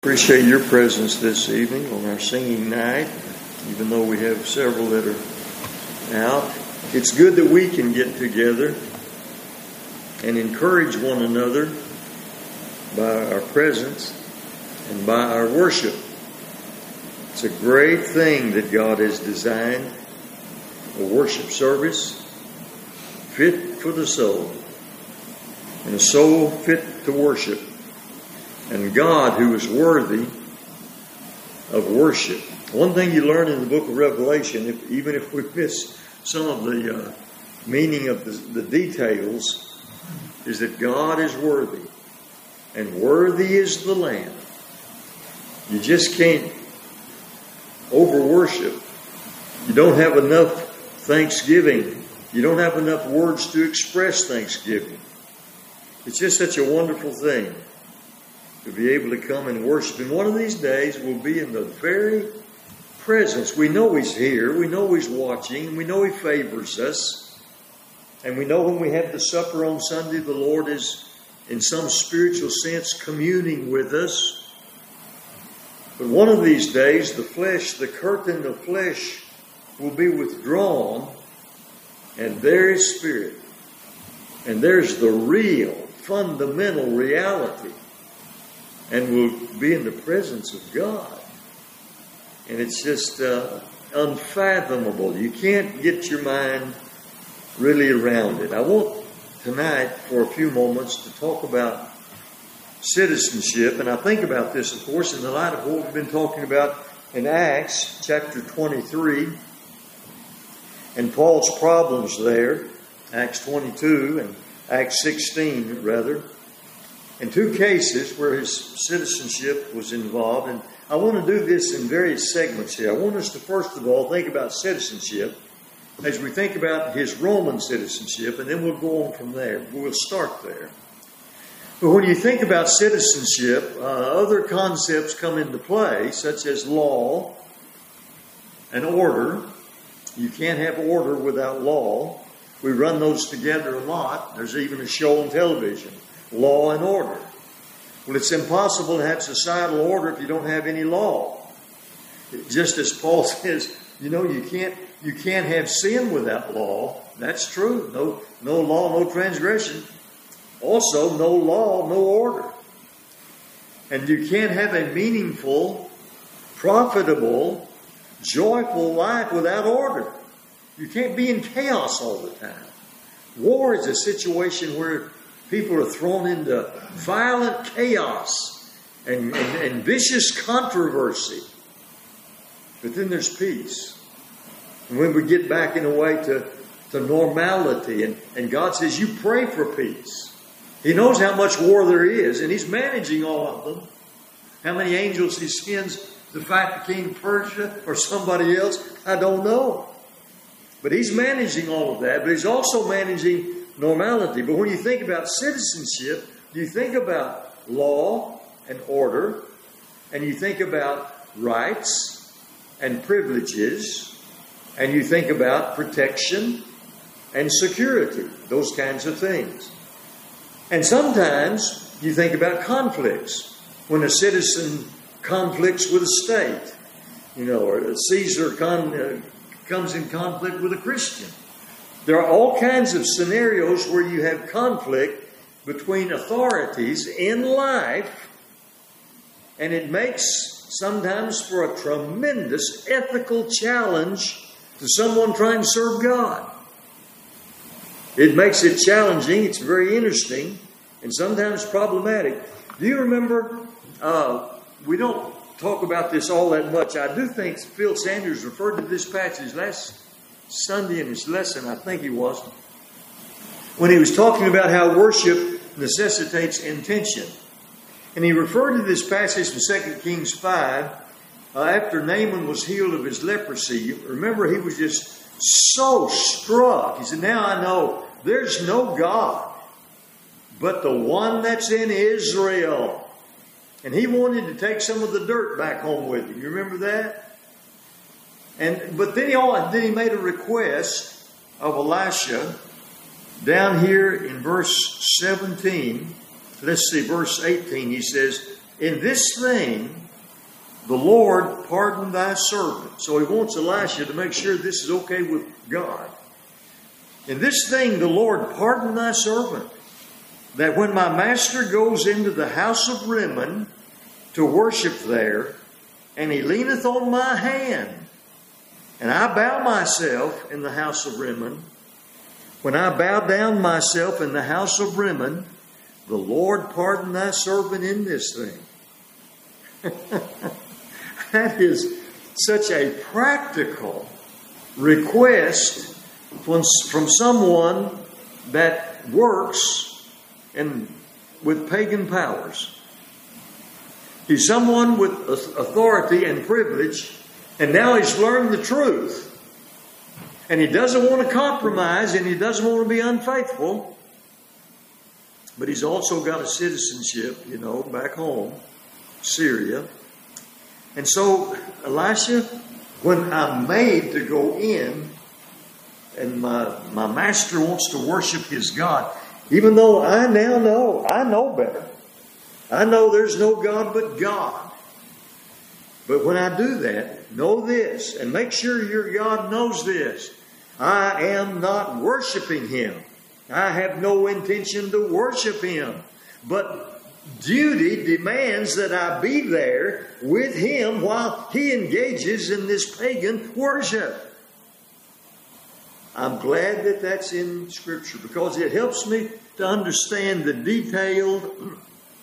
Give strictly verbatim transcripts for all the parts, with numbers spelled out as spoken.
Appreciate your presence this evening on our singing night, even though we have several that are out. It's good that we can get together and encourage one another by our presence and by our worship. It's a great thing that God has designed a worship service fit for the soul, and a soul fit to worship. And God, who is worthy of worship. One thing you learn in the book of Revelation, if, even if we miss some of the uh, meaning of the, the details, is that God is worthy. And worthy is the Lamb. You just can't over-worship. You don't have enough thanksgiving. You don't have enough words to express thanksgiving. It's just such a wonderful thing to be able to come and worship. And one of these days we'll be in the very presence. We know He's here. We know He's watching. And we know He favors us. And we know when we have the supper on Sunday, the Lord is, in some spiritual sense, communing with us. But one of these days, the flesh, the curtain of flesh will be withdrawn. And there is Spirit. And there's the real, fundamental reality. And we'll be in the presence of God. And it's just uh, unfathomable. You can't get your mind really around it. I want tonight, for a few moments, to talk about citizenship. And I think about this, of course, in the light of what we've been talking about in Acts chapter twenty-three. And Paul's problems there, Acts twenty-two and Acts sixteen, rather. In two cases where his citizenship was involved. And I want to do this in various segments here. I want us to first of all think about citizenship as we think about his Roman citizenship, and then we'll go on from there. We'll start there. But when you think about citizenship, uh, other concepts come into play, such as law and order. You can't have order without law. We run those together a lot. There's even a show on television. Law and order. Well, it's impossible to have societal order if you don't have any law. Just as Paul says, you know, you can't you can't have sin without law. That's true. No, no law, no transgression. Also, no law, no order. And you can't have a meaningful, profitable, joyful life without order. You can't be in chaos all the time. War is a situation where people are thrown into violent chaos and, and, and vicious controversy. But then there's peace. And when we get back in a way to, to normality, and, and God says, you pray for peace. He knows how much war there is, and He's managing all of them. How many angels He sends to fight the king of Persia or somebody else, I don't know. But He's managing all of that, but He's also managing normality. But when you think about citizenship, you think about law and order, and you think about rights and privileges, and you think about protection and security, those kinds of things. And sometimes you think about conflicts. When a citizen conflicts with a state, you know, or a Caesar con, uh, comes in conflict with a Christian. There are all kinds of scenarios where you have conflict between authorities in life, and it makes sometimes for a tremendous ethical challenge to someone trying to serve God. It makes it challenging, it's very interesting, and sometimes problematic. Do you remember, uh, we don't talk about this all that much. I do think Phil Sanders referred to this passage last Sunday in his lesson, I think he was, when he was talking about how worship necessitates intention. And he referred to this passage in Second Kings five, uh, after Naaman was healed of his leprosy. Remember, he was just so struck. He said, now I know there's no God but the one that's in Israel. And he wanted to take some of the dirt back home with him. You remember that? And but then he, then he made a request of Elisha down here in verse seventeen. Let's see, verse eighteen. He says, in this thing, the Lord pardon thy servant. So he wants Elisha to make sure this is okay with God. In this thing, the Lord pardon thy servant, that when my master goes into the house of Rimmon to worship there, and he leaneth on my hand, and I bow myself in the house of Rimmon, when I bow down myself in the house of Rimmon, the Lord pardon thy servant in this thing. That is such a practical request from, from someone that works in, with pagan powers. He's someone with authority and privilege, and now he's learned the truth. And he doesn't want to compromise, and he doesn't want to be unfaithful. But he's also got a citizenship, you know, back home, Syria. And so, Elisha, when I'm made to go in, and my, my master wants to worship his God, even though I now know, I know better. I know there's no God but God. But when I do that, know this, and make sure your God knows this. I am not worshiping Him. I have no intention to worship Him. But duty demands that I be there with Him while He engages in this pagan worship. I'm glad that that's in Scripture, because it helps me to understand the detailed,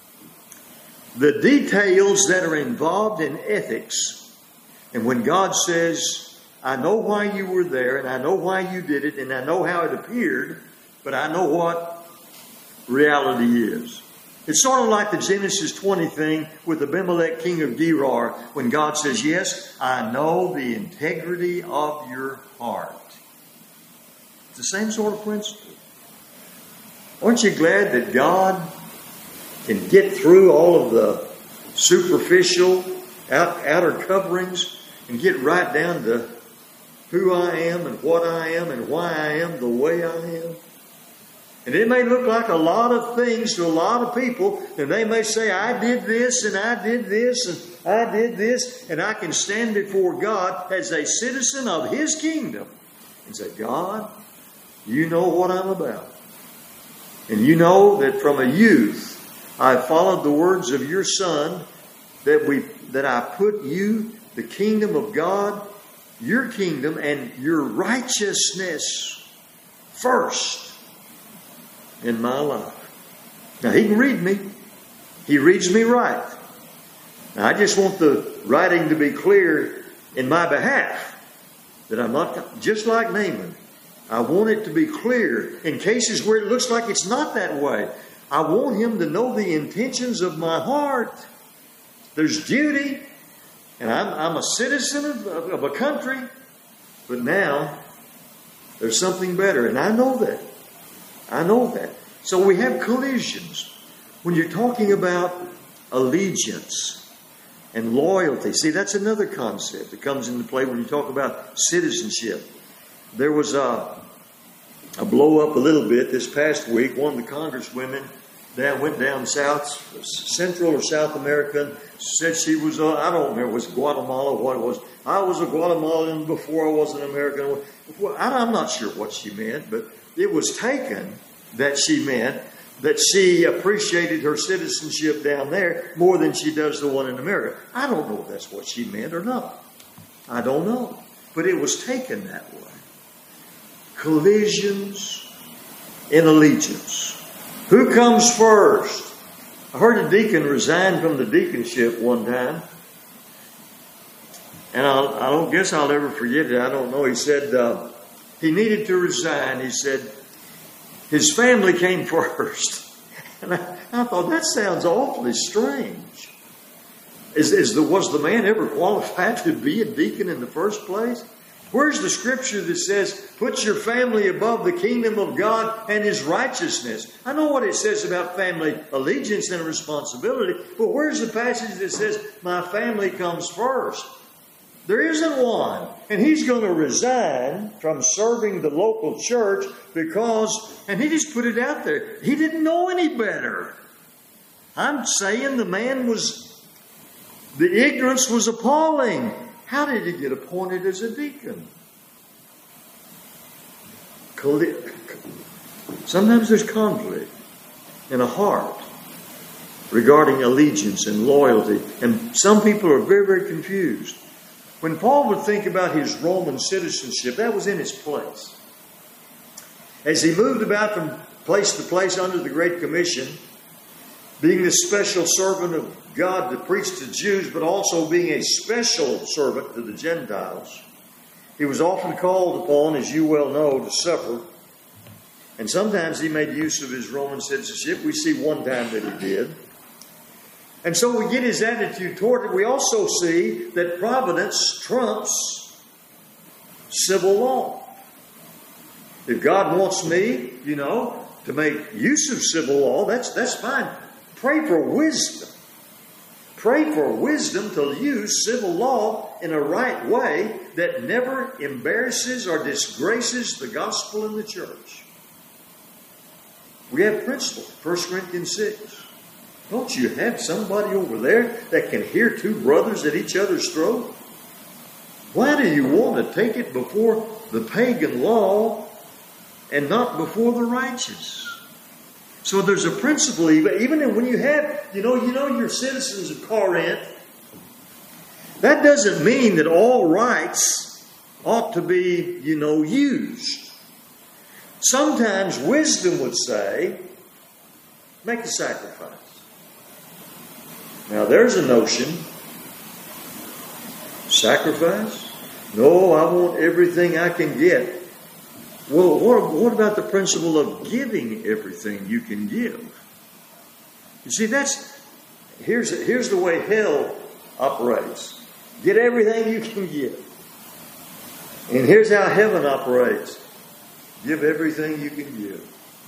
the details that are involved in ethics. And when God says, I know why you were there, and I know why you did it, and I know how it appeared, but I know what reality is. It's sort of like the Genesis twenty thing with Abimelech, king of Gerar, when God says, yes, I know the integrity of your heart. It's the same sort of principle. Aren't you glad that God can get through all of the superficial out, outer coverings and get right down to who I am and what I am and why I am the way I am? And it may look like a lot of things to a lot of people, and they may say, I did this and I did this and I did this, and I can stand before God as a citizen of His kingdom and say, God, you know what I'm about. And you know that from a youth I followed the words of your Son, that we that I put you, the kingdom of God, your kingdom and your righteousness first in my life. Now, He can read me. He reads me right. Now, I just want the writing to be clear in my behalf, that I'm not just like Naaman. I want it to be clear in cases where it looks like it's not that way. I want him to know the intentions of my heart. There's duty, and I'm, I'm a citizen of, of a country, but now there's something better, and I know that. I know that. So we have collisions. When you're talking about allegiance and loyalty, see, that's another concept that comes into play when you talk about citizenship. There was a, a blow up a little bit this past week. One of the congresswomen that went down south, Central or South America, said she was, uh, I don't remember, was Guatemala, what it was. I was a Guatemalan before I was an American. Well, I'm not sure what she meant, but it was taken that she meant that she appreciated her citizenship down there more than she does the one in America. I don't know if that's what she meant or not. I don't know. But it was taken that way. Collisions in allegiance. Who comes first? I heard a deacon resign from the deaconship one time. And I'll, I don't guess I'll ever forget it. I don't know. He said uh, he needed to resign. He said his family came first. And I, I thought, that sounds awfully strange. Is, is the, was the man ever qualified to be a deacon in the first place? Where's the scripture that says, put your family above the kingdom of God and His righteousness? I know what it says about family allegiance and responsibility, but where's the passage that says, my family comes first? There isn't one. And he's going to resign from serving the local church because, and he just put it out there, he didn't know any better. I'm saying the man was The ignorance was appalling. How did he get appointed as a deacon? Sometimes there's conflict in a heart regarding allegiance and loyalty. And some people are very, very confused. When Paul would think about his Roman citizenship, that was in his place. As he moved about from place to place under the Great Commission, being the special servant of God to preach to Jews, but also being a special servant to the Gentiles, he was often called upon, as you well know, to suffer. And sometimes he made use of his Roman citizenship. We see one time that he did. And so we get his attitude toward it. We also see that providence trumps civil law. If God wants me, you know, to make use of civil law, that's, that's fine. Pray for wisdom. Pray for wisdom to use civil law in a right way that never embarrasses or disgraces the gospel in the church. We have principle, First Corinthians six. Don't you have somebody over there that can hear two brothers at each other's throat? Why do you want to take it before the pagan law and not before the righteous? So there's a principle, even, even when you have, you know, you know you're citizens of Corinth. That doesn't mean that all rights ought to be, you know, used. Sometimes wisdom would say, make a sacrifice. Now there's a notion. Sacrifice? No, I want everything I can get. Well, what, what about the principle of giving everything you can give? You see, that's here's here's the way hell operates. Get everything you can give. And here's how heaven operates. Give everything you can give.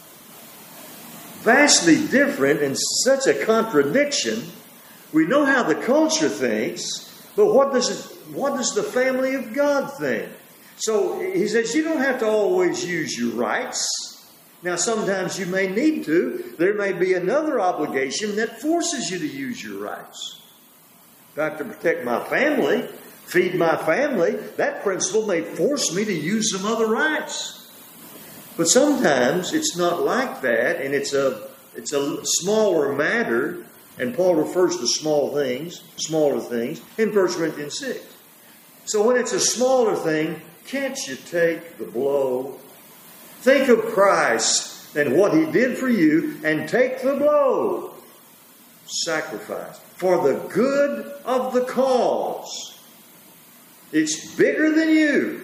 Vastly different and such a contradiction. We know how the culture thinks, but what does it, what does the family of God think? So he says you don't have to always use your rights. Now sometimes you may need to. There may be another obligation that forces you to use your rights. If I have to protect my family, feed my family, that principle may force me to use some other rights. But sometimes it's not like that, and it's a it's a smaller matter, and Paul refers to small things, smaller things, in First Corinthians six. So when it's a smaller thing, can't you take the blow? Think of Christ and what He did for you, and take the blow. Sacrifice for the good of the cause. It's bigger than you.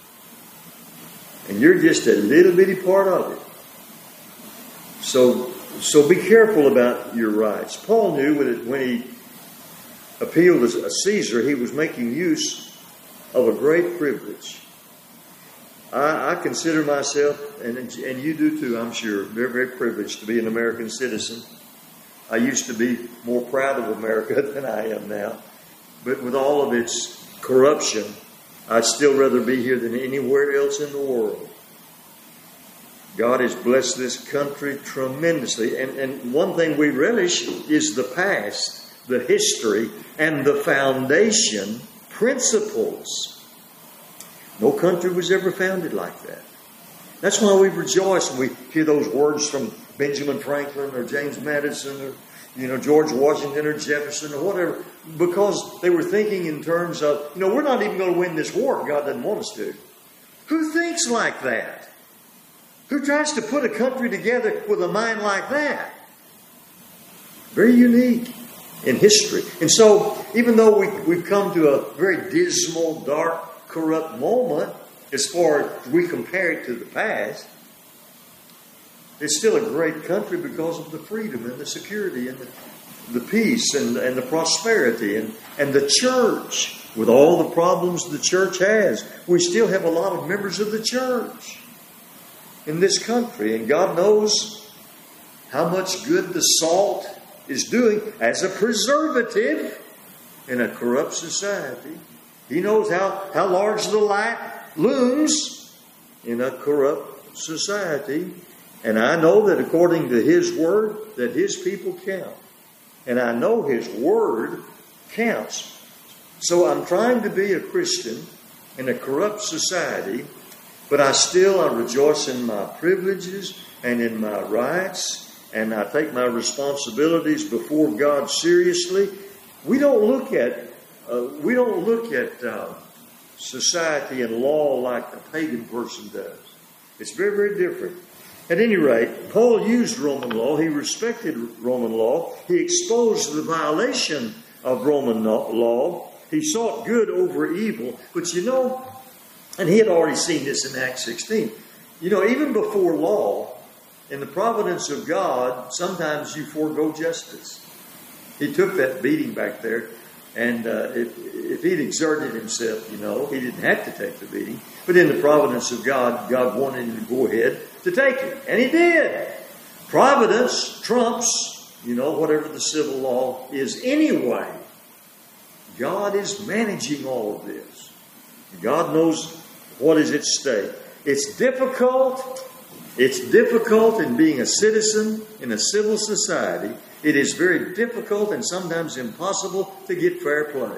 And you're just a little bitty part of it. So, so be careful about your rights. Paul knew when, it, when he appealed to Caesar, he was making use of a great privilege. I, I consider myself, and, and you do too, I'm sure, very, very privileged to be an American citizen. I used to be more proud of America than I am now. But with all of its corruption, I'd still rather be here than anywhere else in the world. God has blessed this country tremendously. And, and one thing we relish is the past, the history, and the foundation principles. No country was ever founded like that. That's why we rejoice when we hear those words from Benjamin Franklin or James Madison or, you know, George Washington or Jefferson or whatever, because they were thinking in terms of, you know, we're not even going to win this war if God doesn't want us to. Who thinks like that? Who tries to put a country together with a mind like that? Very unique in history. And so, even though we, we've come to a very dismal, dark, corrupt moment, as far as we compare it to the past, it's still a great country because of the freedom and the security and the, the peace and, and the prosperity and, and the church. With all the problems the church has, we still have a lot of members of the church in this country. And God knows how much good the salt is doing as a preservative in a corrupt society. He knows how, how large the light looms in a corrupt society. And I know that according to His Word, that His people count. And I know His Word counts. So I'm trying to be a Christian in a corrupt society, but I still I rejoice in my privileges and in my rights, and I take my responsibilities before God seriously. We don't look at uh, we don't look at uh, society and law like a pagan person does. It's very, very different. At any rate, Paul used Roman law. He respected Roman law. He exposed the violation of Roman law. He sought good over evil. But you know, and he had already seen this in Acts sixteen. You know, even before law, in the providence of God, sometimes you forego justice. He took that beating back there, and uh, if, if he'd exerted himself, you know, he didn't have to take the beating. But in the providence of God, God wanted him to go ahead to take it. And he did. Providence trumps, you know, whatever the civil law is anyway. God is managing all of this. God knows what is at stake. It's difficult. It's difficult in being a citizen in a civil society. It is very difficult and sometimes impossible to get fair play.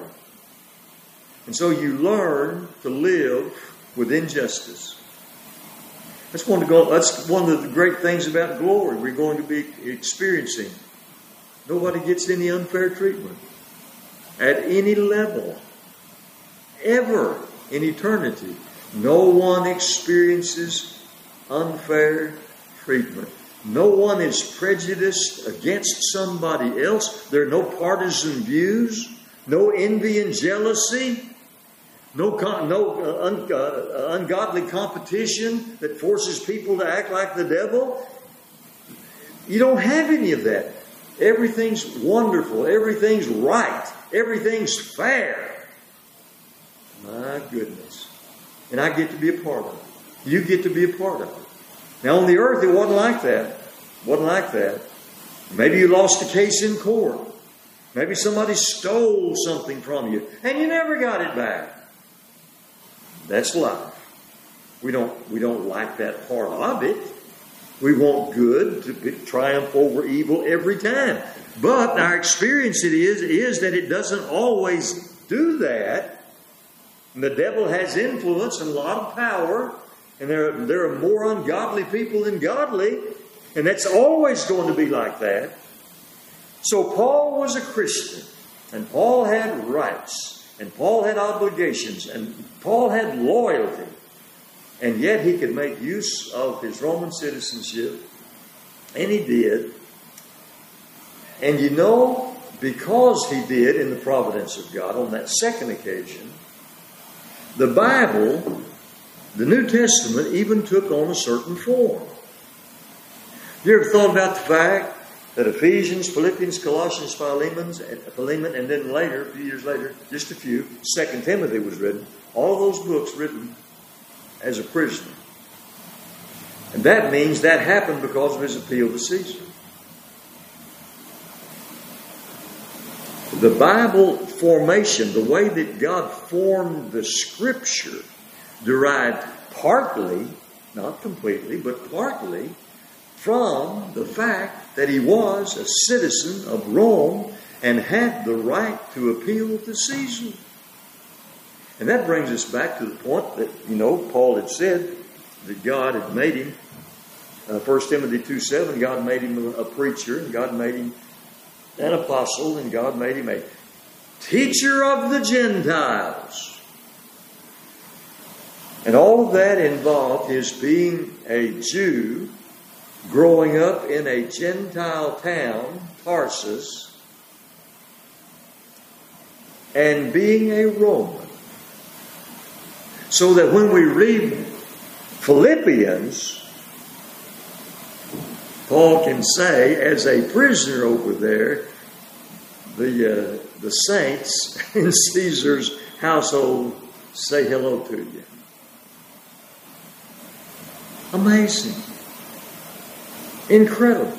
And so you learn to live with injustice. That's one, to go, that's one of the great things about glory we're going to be experiencing. Nobody gets any unfair treatment at any level, ever in eternity. No one experiences unfair treatment. No one is prejudiced against somebody else. There are no partisan views, no envy and jealousy, no, no uh, un, uh, ungodly competition that forces people to act like the devil. You don't have any of that. Everything's wonderful. Everything's right. Everything's fair. My goodness. And I get to be a part of it. You get to be a part of it. Now on the earth, it wasn't like that. It wasn't like that. Maybe you lost a case in court. Maybe somebody stole something from you and you never got it back. That's life. We don't, we don't like that part of it. We want good to be, triumph over evil every time. But our experience it is, is that it doesn't always do that. And the devil has influence and a lot of power. And there, there are more ungodly people than godly. And that's always going to be like that. So Paul was a Christian. And Paul had rights. And Paul had obligations. And Paul had loyalty. And yet he could make use of his Roman citizenship. And he did. And you know, because he did in the providence of God on that second occasion, the Bible, the New Testament, even took on a certain form. You ever thought about the fact that Ephesians, Philippians, Colossians, Philemon, Philemon, and then later, a few years later, just a few, Second Timothy was written, all those books written as a prisoner. And that means that happened because of his appeal to Caesar. The Bible formation, the way that God formed the Scripture, derived partly, not completely, but partly, from the fact that he was a citizen of Rome and had the right to appeal to Caesar. And that brings us back to the point that, you know, Paul had said that God had made him, uh, First Timothy two seven, God made him a preacher, and God made him an apostle, and God made him a teacher of the Gentiles. And all of that involved his being a Jew, growing up in a Gentile town, Tarsus, and being a Roman. So that when we read Philippians, Paul can say, as a prisoner over there, the, uh, the saints in Caesar's household say hello to you. Amazing. Incredible.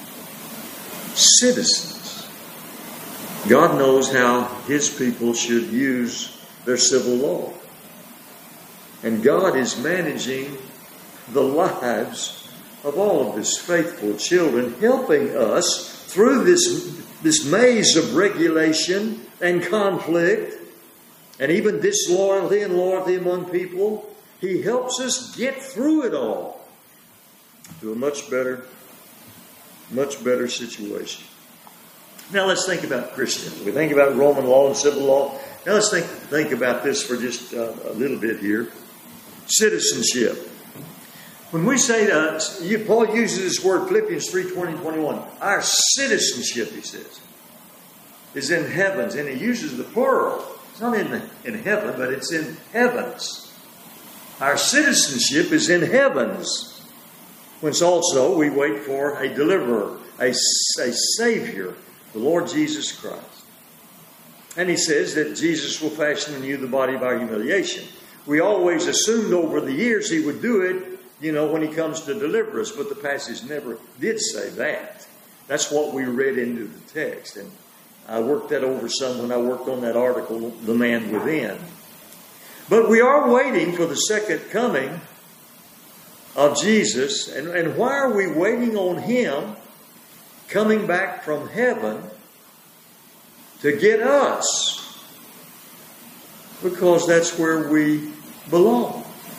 Citizens. God knows how His people should use their civil law. And God is managing the lives of all of His faithful children, helping us through this, this maze of regulation and conflict and even disloyalty and loyalty among people. He helps us get through it all to a much better, much better situation. Now let's think about Christians. We think about Roman law and civil law. Now let's think, think about this for just uh, a little bit here. Citizenship. When we say that, you, Paul uses this word, Philippians three, twenty and twenty-one. Our citizenship, he says, is in heavens. And he uses the plural. It's not in, in heaven, but it's in heavens. Our citizenship is in heavens. Whence also we wait for a deliverer, a, a Savior, the Lord Jesus Christ. And he says that Jesus will fashion in you the body of our humiliation. We always assumed over the years he would do it, you know, when he comes to deliver us. But the passage never did say that. That's what we read into the text. And I worked that over some when I worked on that article, The Man Within. But we are waiting for the second coming of Jesus. And, and why are we waiting on him coming back from heaven to get us? Because that's where we belong.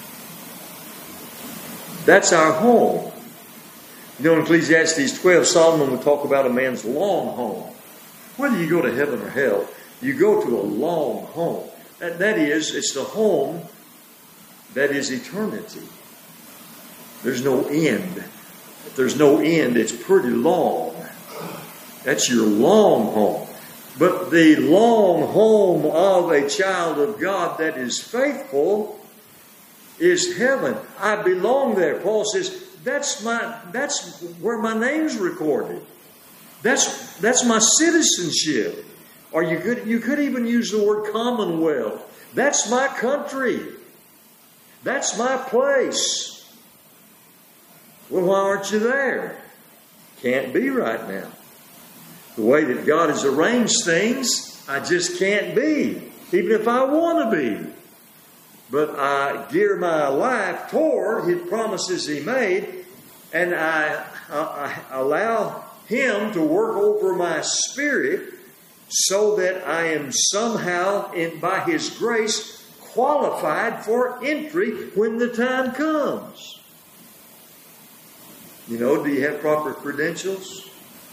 That's our home. You know, in Ecclesiastes twelve, Solomon will talk about a man's long home. Whether you go to heaven or hell, you go to a long home. That, that is, it's the home that is eternity. There's no end. If there's no end, it's pretty long. That's your long home. But the long home of a child of God that is faithful is heaven. I belong there. Paul says, that's my that's where my name's recorded. That's that's my citizenship. Or you could you could even use the word commonwealth. That's my country. That's my place. Well, why aren't you there? Can't be right now. The way that God has arranged things, I just can't be, even if I want to be. But I gear my life toward his promises he made, and I, I, I allow him to work over my spirit so that I am somehow, in, by his grace, qualified for entry when the time comes. You know, do you have proper credentials?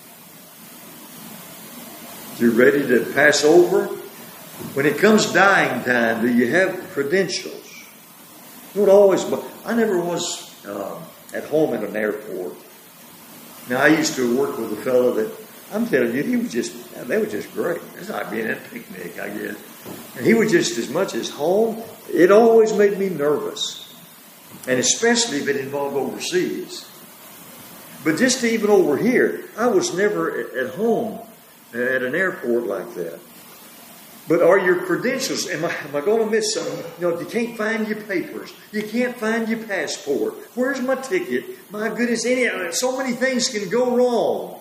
You're ready to pass over? When it comes dying time, do you have credentials? You know what always, I never was uh, at home at an airport. Now, I used to work with a fellow that, I'm telling you, he was just, they were just great. It's like being at a picnic, I guess. And he was just as much as home. It always made me nervous. And especially if it involved overseas. But just even over here, I was never at home at an airport like that. But are your credentials, am I, am I going to miss something? You know, you can't find your papers. You can't find your passport. Where's my ticket? My goodness, any, so many things can go wrong.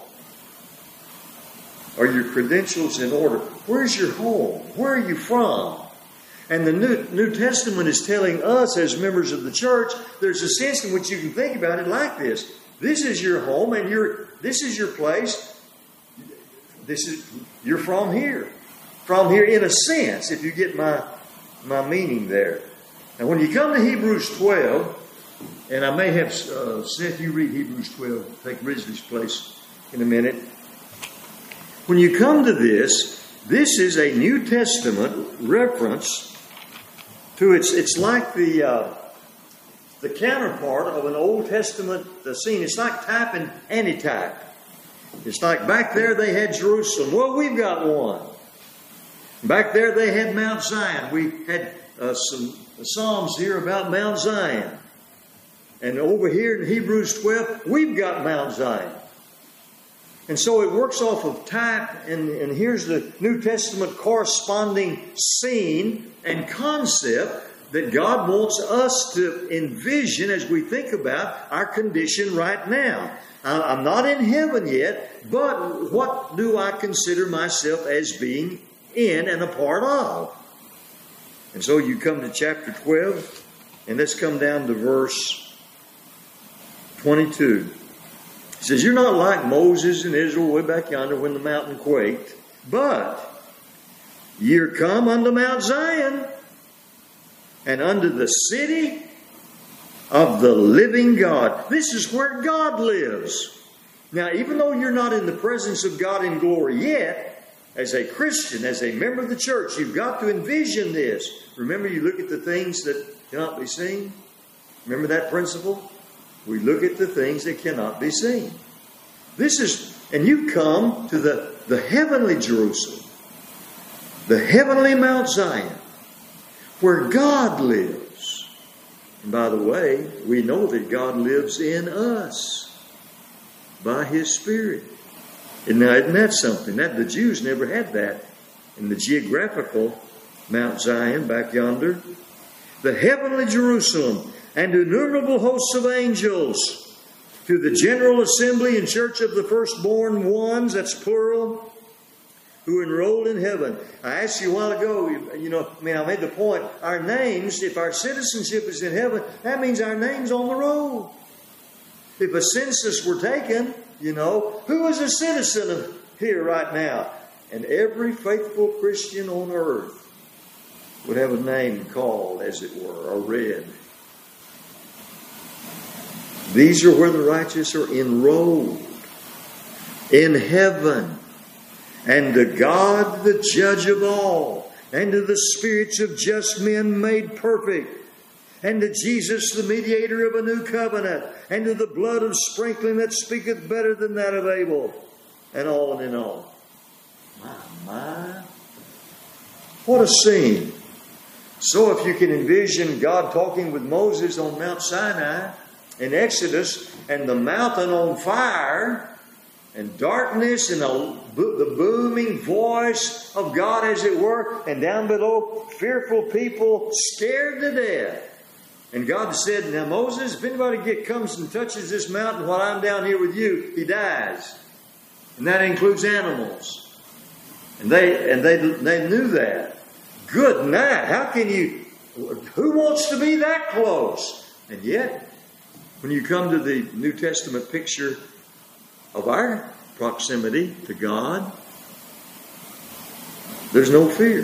Are your credentials in order? Where's your home? Where are you from? And the New, New Testament is telling us as members of the church, there's a sense in which you can think about it like this. This is your home and you're, this is your place. This is, you're from here. From here in a sense, if you get my, my meaning there. And when you come to Hebrews twelve, and I may have, uh, Seth, you read Hebrews twelve, take Ridgely's place in a minute. When you come to this, this is a New Testament reference to, it's, it's like the, uh, the counterpart of an Old Testament scene. It's like type and antitype. It's like back there they had Jerusalem. Well, we've got one. Back there they had Mount Zion. We had uh, some Psalms here about Mount Zion. And over here in Hebrews twelve, we've got Mount Zion. And so it works off of type, and, and here's the New Testament corresponding scene and concept that God wants us to envision as we think about our condition right now. I'm not in heaven yet, but what do I consider myself as being in and a part of? And so you come to chapter twelve, and let's come down to verse twenty-two. It says, you're not like Moses and Israel way back yonder when the mountain quaked, but Ye are come unto Mount Zion, and unto the city of the living God. This is where God lives. Now, even though you're not in the presence of God in glory yet, as a Christian, as a member of the church, you've got to envision this. Remember, you look at the things that cannot be seen. Remember that principle? We look at the things that cannot be seen. This is, and you come to the, the heavenly Jerusalem, the heavenly Mount Zion, where God lives. And by the way, we know that God lives in us by His Spirit. And now, isn't that something? That the Jews never had that in the geographical Mount Zion back yonder. The heavenly Jerusalem and innumerable hosts of angels, to the general assembly and church of the firstborn ones, that's plural, who enrolled in heaven. I asked you a while ago, you know, I mean, I made the point, our names, if our citizenship is in heaven, that means our name's on the roll. If a census were taken, you know, who is a citizen of here right now? And every faithful Christian on earth would have a name called, as it were, or read. These are where the righteous are enrolled in heaven. And to God, the judge of all, and to the spirits of just men made perfect, and to Jesus, the mediator of a new covenant, and to the blood of sprinkling that speaketh better than that of Abel, and all and in all. My, my. What a scene. So if you can envision God talking with Moses on Mount Sinai in Exodus, and the mountain on fire, and darkness, and the, the booming voice of God, as it were, and down below, fearful people scared to death. And God said, now Moses, if anybody get, comes and touches this mountain while I'm down here with you, he dies. And that includes animals. And they and they they knew that. Good night. How can you, who wants to be that close? And yet, when you come to the New Testament picture of our proximity to God, there's no fear.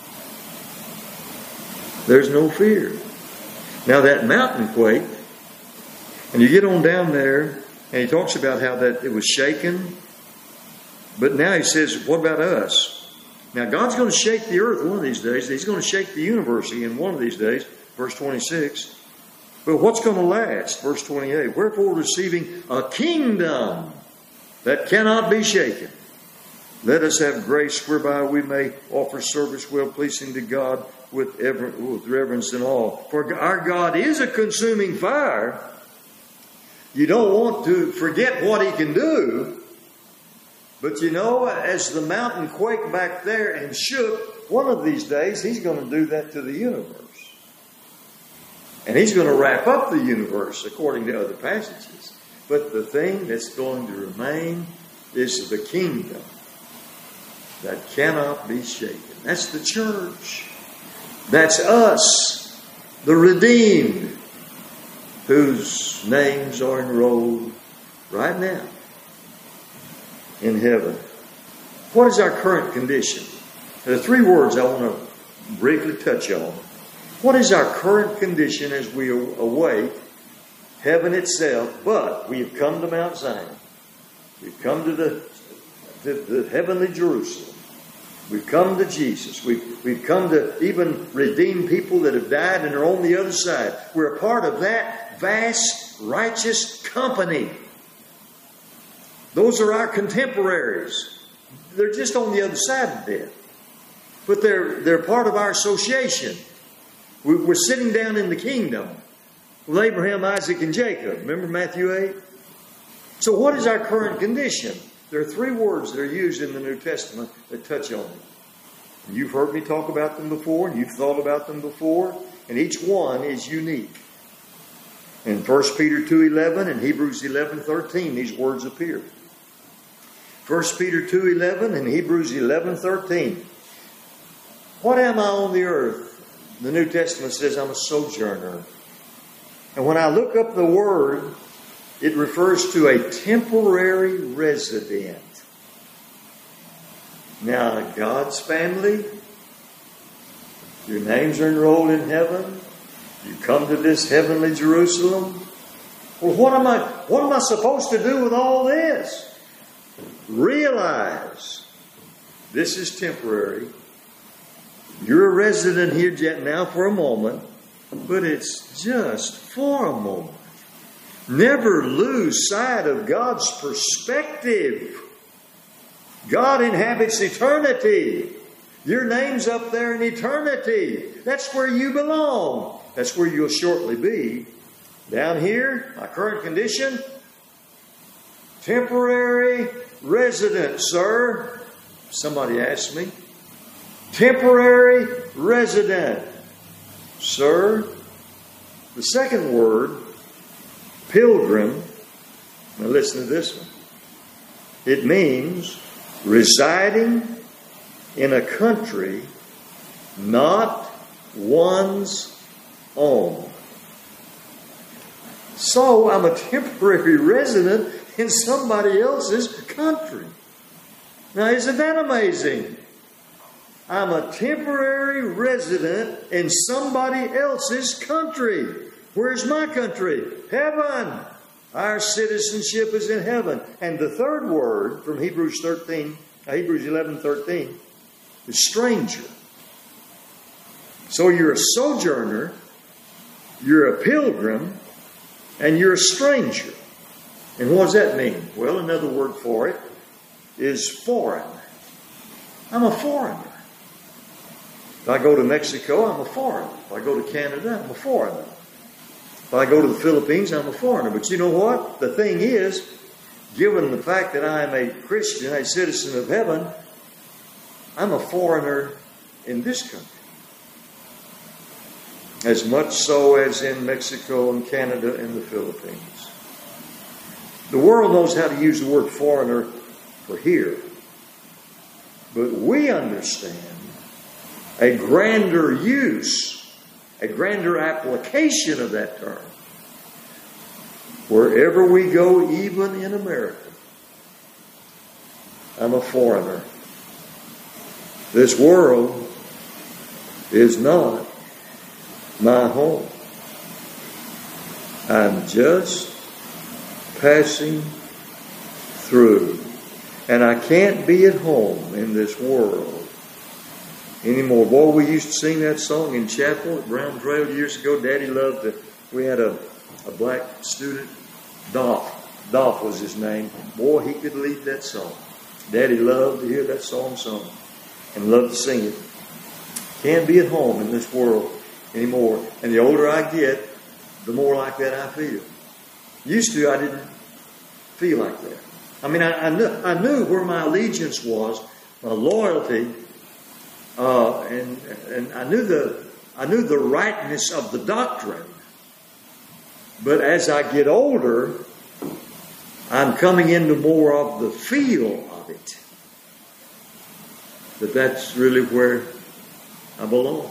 There's no fear. Now that mountain quake, and you get on down there, and he talks about how that it was shaken. But now he says, what about us? Now God's going to shake the earth one of these days. He's going to shake the universe again one of these days. Verse twenty-six. But what's going to last? Verse twenty-eight. Wherefore, receiving a kingdom that cannot be shaken, let us have grace whereby we may offer service well pleasing to God with, ever, with reverence and awe. For our God is a consuming fire. You don't want to forget what He can do. But you know, as the mountain quaked back there and shook, one of these days He's going to do that to the universe. And He's going to wrap up the universe according to other passages. But the thing that's going to remain is the kingdom that cannot be shaken. That's the church. That's us, the redeemed, whose names are enrolled right now in heaven. What is our current condition? There are three words I want to briefly touch on. What is our current condition as we await heaven itself? But we have come to Mount Zion. We've come to the, the, the heavenly Jerusalem. We've come to Jesus. We've, we've come to even redeem people that have died and are on the other side. We're a part of that vast, righteous company. Those are our contemporaries. They're just on the other side of death. But they're, they're part of our association. We're sitting down in the kingdom with Abraham, Isaac, and Jacob. Remember Matthew eight? So what is our current condition? There are three words that are used in the New Testament that touch on it. And you've heard me talk about them before, and you've thought about them before, and each one is unique. In First Peter two eleven and Hebrews eleven thirteen, these words appear. First Peter two eleven and Hebrews eleven thirteen. What am I on the earth? The New Testament says I'm a sojourner. And when I look up the word, it refers to a temporary resident. Now, God's family Your names are enrolled in heaven. You come to this heavenly Jerusalem. Well, what am I, what am I supposed to do with all this? Realize this is temporary. You're a resident here now for a moment, but it's just for a moment. Never lose sight of God's perspective. God inhabits eternity. Your name's up there in eternity. That's where you belong. That's where you'll shortly be. Down here, my current condition, temporary resident, sir. Somebody asked me. Temporary resident, sir. The second word, pilgrim. Now listen to this one. It means residing in a country not one's own. So I'm a temporary resident in somebody else's country. Now isn't that amazing? I'm a temporary resident in somebody else's country. Where's my country? Heaven. Our citizenship is in heaven. And the third word from Hebrews thirteen, Hebrews eleven thirteen is stranger. So you're a sojourner, you're a pilgrim, and you're a stranger. And what does that mean? Well, another word for it is foreign. I'm a foreigner. If I go to Mexico, I'm a foreigner. If I go to Canada, I'm a foreigner. If I go to the Philippines, I'm a foreigner. But you know what? The thing is, given the fact that I am a Christian, a citizen of heaven, I'm a foreigner in this country. As much so as in Mexico and Canada and the Philippines. The world knows how to use the word foreigner for here. But we understand a grander use, a grander application of that term. Wherever we go, even in America, I'm a foreigner. This world is not my home. I'm just passing through. And I can't be at home in this world anymore. Boy, we used to sing that song in chapel at Brown Trail years ago. Daddy loved it. We had a, a black student, Dolph. Dolph was his name. Boy, he could lead that song. Daddy loved to hear that song sung and loved to sing it. Can't be at home in this world anymore. And the older I get, the more like that I feel. Used to, I didn't feel like that. I mean, I, I, knew, I knew where my allegiance was, my loyalty, uh, and and I knew the I knew the rightness of the doctrine. But as I get older, I'm coming into more of the feel of it. That that's really where I belong.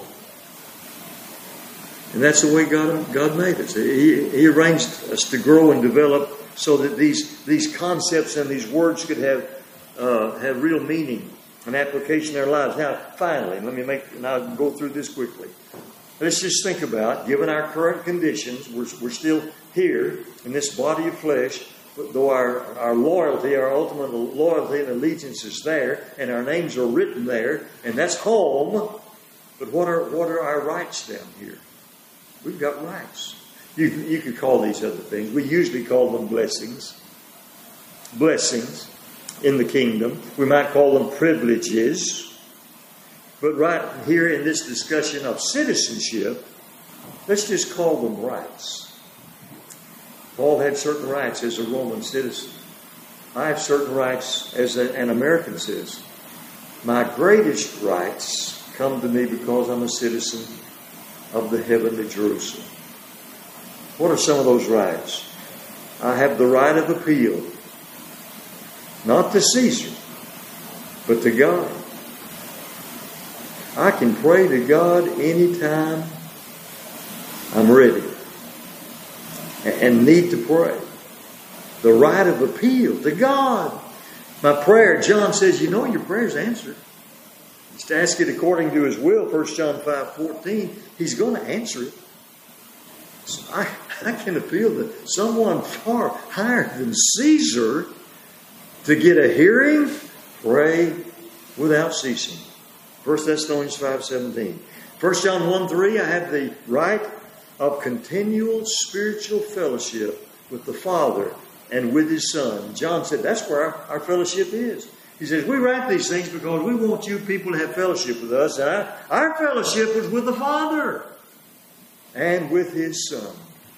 And that's the way God, God made us. He, he arranged us to grow and develop so that these, these concepts and these words could have, uh, have real meaning and application in our lives. Now, finally, let me make, and I'll go through this quickly. Let's just think about, given our current conditions, we're, we're still here in this body of flesh, but though our, our loyalty, our ultimate loyalty and allegiance is there, and our names are written there, and that's home, but what are, what are our rights down here? We've got rights. You, you could call these other things. We usually call them blessings. Blessings in the kingdom. We might call them privileges. But right here in this discussion of citizenship, let's just call them rights. Paul had certain rights as a Roman citizen. I have certain rights as a, an American citizen. My greatest rights come to me because I'm a citizen of the heavenly Jerusalem. What are some of those rights? I have the right of appeal. Not to Caesar, but to God. I can pray to God anytime I'm ready and need to pray. The right of appeal to God. My prayer, John says, you know your prayer's answered. Just ask it according to His will, First John five fourteen. He's going to answer it. So I, I can appeal to someone far higher than Caesar to get a hearing. Pray without ceasing. First Thessalonians five seventeen. First John one three, I have the right of continual spiritual fellowship with the Father and with His Son. John said that's where our, our fellowship is. He says, we write these things because we want you people to have fellowship with us. And our, our fellowship is with the Father and with His Son.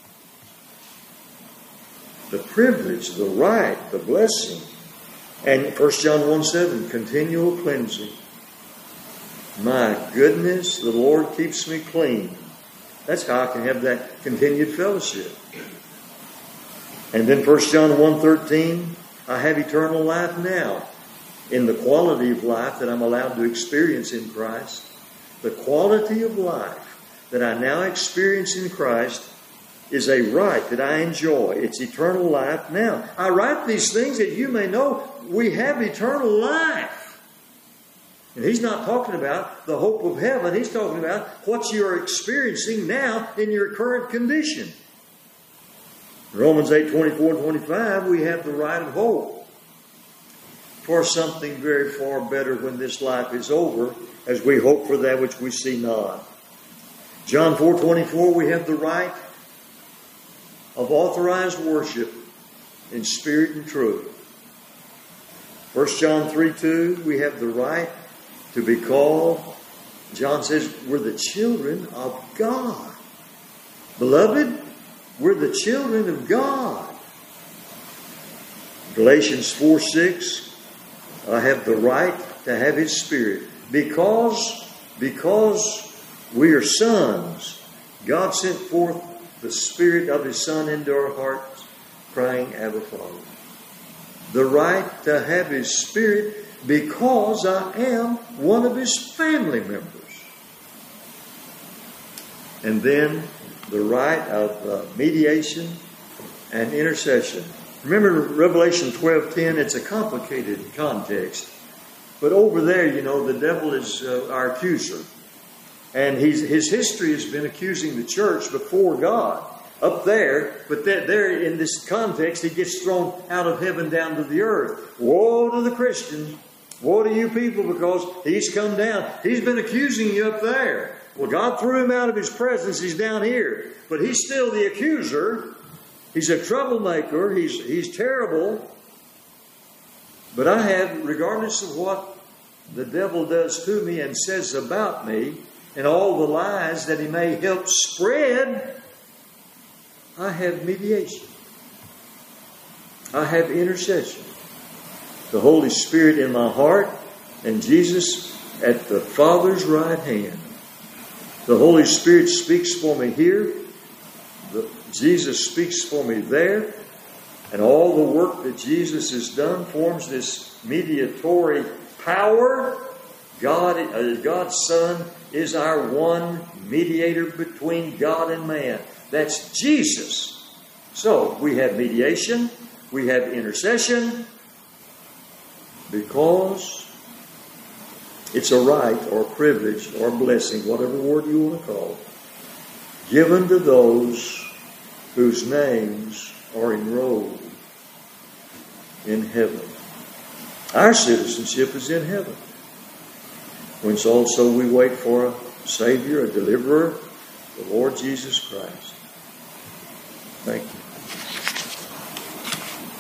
The privilege, the right, the blessing. And First John one seven, continual cleansing. My goodness, the Lord keeps me clean. That's how I can have that continued fellowship. And then First John one thirteen, I have eternal life now in the quality of life that I'm allowed to experience in Christ. The quality of life that I now experience in Christ is a right that I enjoy. It's eternal life now. I write these things that you may know we have eternal life. And he's not talking about the hope of heaven. He's talking about what you are experiencing now in your current condition. In Romans eight twenty-four and twenty-five, we have the right of hope for something very far better when this life is over, as we hope for that which we see not. John four twenty-four, we have the right of authorized worship in spirit and truth. First John three two, we have the right to be called, John says, we're the children of God. Beloved, we're the children of God. Galatians four six, I have the right to have His Spirit. Because, because we are sons, God sent forth the Spirit of His Son into our hearts, crying, Abba, Father. The right to have His Spirit because I am one of His family members. And then the right of uh, mediation and intercession. Remember Revelation twelve ten, it's a complicated context. But over there, you know, the devil is uh, our accuser. And he's, his history has been accusing the church before God up there. But that there in this context, he gets thrown out of heaven down to the earth. Woe to the Christians. Woe to you people, because he's come down. He's been accusing you up there. Well, God threw him out of His presence. He's down here. But he's still the accuser. He's a troublemaker. He's, he's terrible. But I have, regardless of what the devil does to me and says about me, and all the lies that he may help spread, I have mediation. I have intercession. The Holy Spirit in my heart and Jesus at the Father's right hand. The Holy Spirit speaks for me here. The, Jesus speaks for me there. And all the work that Jesus has done forms this mediatory power. God, uh, God's Son is our one mediator between God and man. That's Jesus. So we have mediation. We have intercession. Because it's a right or privilege or blessing, whatever word you want to call it, given to those whose names are enrolled in heaven. Our citizenship is in heaven, whence also we wait for a Savior, a deliverer, the Lord Jesus Christ. Thank you.